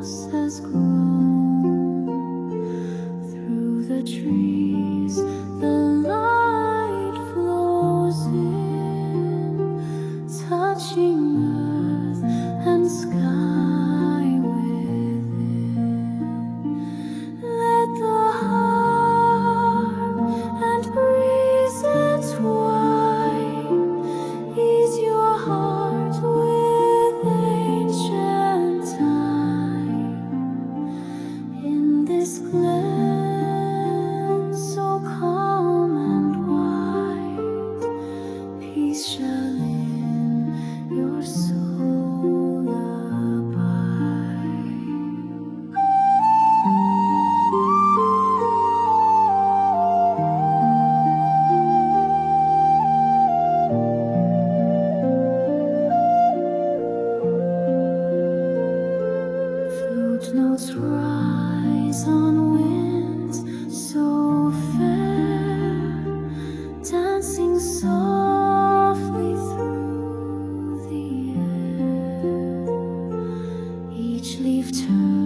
rose has grown through the trees. The light flows in, touching earth and sky within. Let the harp and breeze entwine, ease your heart with ancient time. In this glen so calm and wide, peace shall in your soul abide. Flute notes rise on winds so fair, dancing softly through the air. Each leaf turns